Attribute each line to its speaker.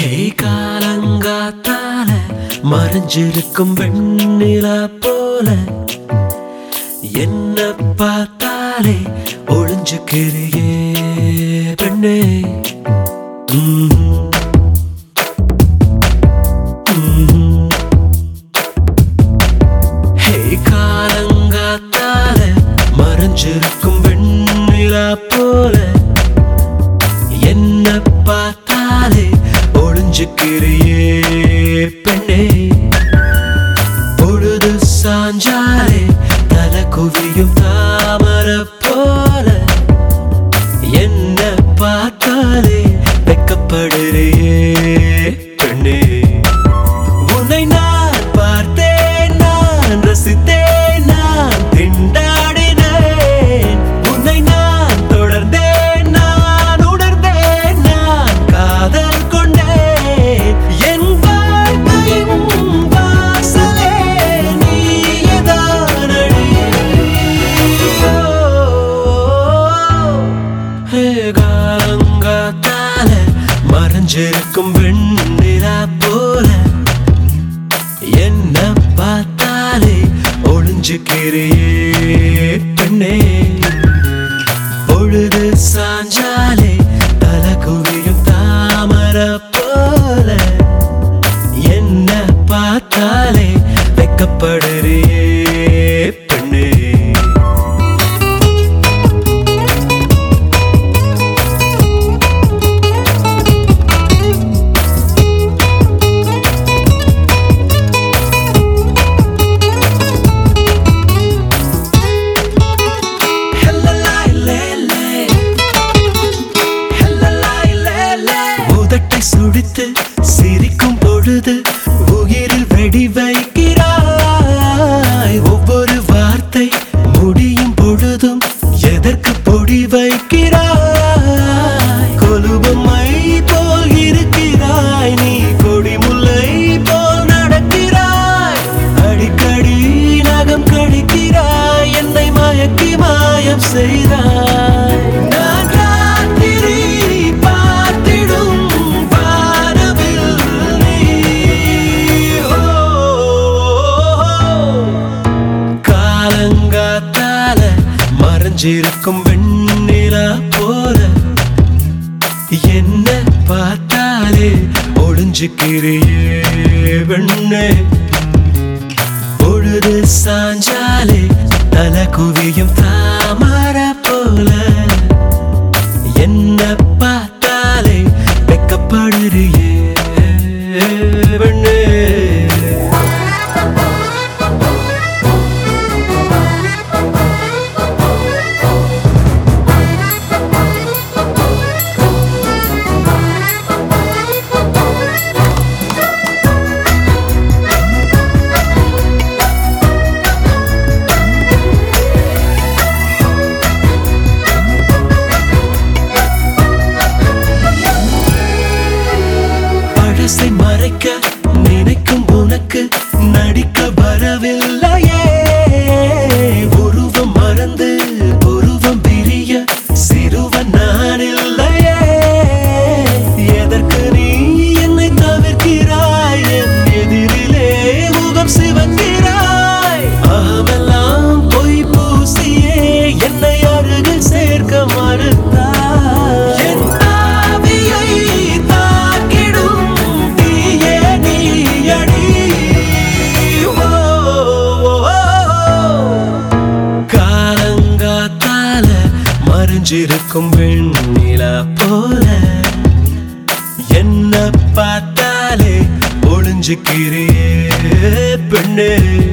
Speaker 1: காலங்காத்தால மறைஞ்சிருக்கும் வெண்ணிலா போல என்ன பார்த்தாலே ஒளிஞ்சுக்கிறியே பெண்ணே. காலங்காத்தால மறைஞ்சிருக்கும் வெண்ணிலா போல என்ன பார்த்தாலே ஒளிஞ்சுக்கிறியே பெண்ணே. பொழுது சாஞ்சாலே தலை குவியும் தாமரை போல என்ன பார்த்தாலே வெக்கப்படுறியே பெண்ணே. உன்னை நான் பார்த்தேன், நான் ரசித்தேன், நான் திண்டாடினேன். உன்னை நான் தொடர்ந்தேன், நான் உணர்ந்தேன், நான் காதல் கொண்டேன். என் வாழ்க்கையின் வாசலே நீயேதானடி. காலங்காத்தால மறைஞ்சிருக்கும் வெண்ணிலா போல என்ன பார்த்தாலே ஒளிஞ்சுக்கிறியே பெண்ணே. பொழுது சாஞ்சாலே தலை குவியும் தாமரை போல என்ன பார்த்தாலே வெக்கப்படுறியே பெண்ணே. சுடித்து சிரிக்கும் பொழுது உயிரில் வெடி வைக்கிறாய். ஒவ்வொரு வார்த்தை முடியும் பொழுதும் எதற்கு பொடி வைக்கிறாய். கொலுபமை போல் இருக்கிறாய் நீ, கொடிமுல்லை போல் நடக்கிறாய். அடிக்கடி நகம் கடிக்கிறாய், என்னை மயக்கி மாயம் செய்தாய். நான் ராத்திரி பார்த்திடும் காலங்காத்தால மறைஞ்சிருக்கும் வெண்ணிலா போல என்ன பார்த்தாலே ஒளிஞ்சுக்கிறியே பெண்ணே. பொழுது சாஞ்சாலே தலை குவியும் தாமரை போல என்ன பார்த்தாலே வெக்கப்படுறியே பெண்ணே. மறைக்க நினைக்கும் உனக்கு நடிக்க வரவில்லையே. உருவம் மறந்து உருவம் பிரிய சிறுவன் நான் இல்லையே. எதற்கு நீ என்னை தவிர்க்கிறாய், என் எதிரிலே முகம் சிவக்கிறாய். அகமெல்லாம் பொய் பூசியே என்னை அருகில் சேர்க்க மறுத்தாய். மறைஞ்சிருக்கும் வெண்ணிலா போல என்ன பார்த்தாலே ஒளிஞ்சுக்கிறியே பெண்ணே.